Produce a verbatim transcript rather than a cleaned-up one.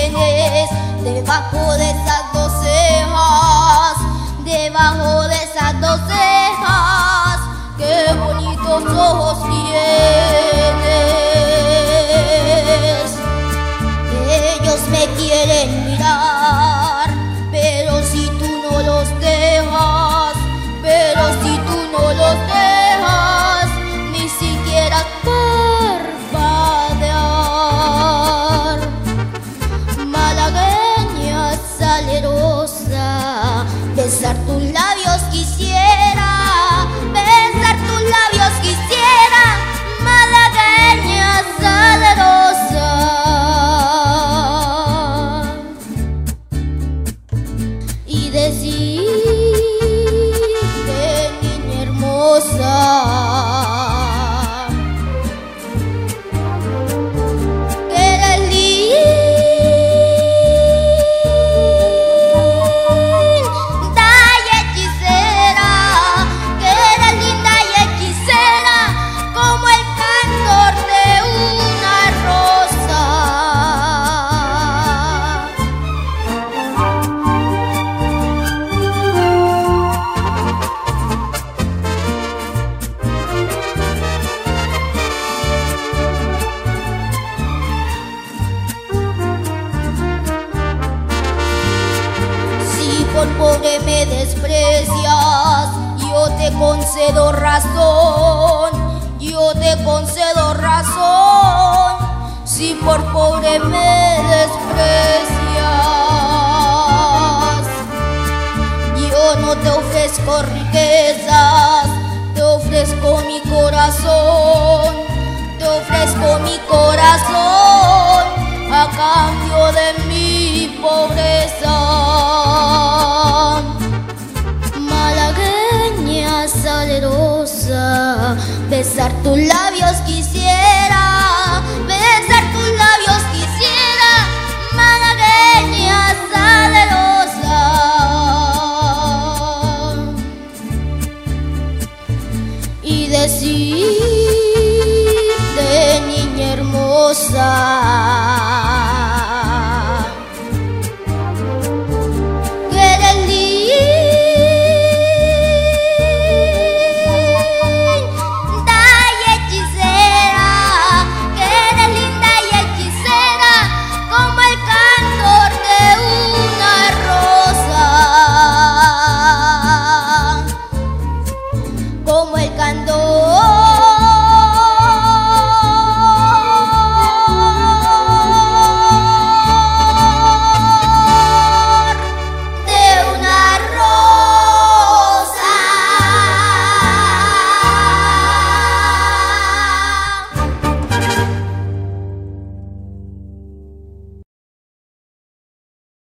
tienes debajo de esas dos cejas, debajo de esas dos cejas, qué bonitos ojos tienes. Ellos me quieren mirar, pero si tú no los dejas, pero si tú no los dejas, ni siquiera parpadear. Malagueña salerosa, besar tus labios quisiera, besar tus labios quisiera, malagueña salerosa. Y decirte, niña hermosa, que eres linda y hechicera, que eres linda y hechicera, como el candor de una rosa. Si por pobre me desprecias, yo te concedo razón, yo te concedo razón. Si por pobre me desprecias, yo no te ofrezco riquezas, te ofrezco mi corazón, te ofrezco mi corazón a cambio de mi pobreza. Malagueña salerosa, besar tus labios quisiera, besar tus labios quisiera, malagueña salerosa. Y decirte, niña hermosa, que eres linda y hechicera, que eres linda y hechicera, como el candor de una rosa, como el candor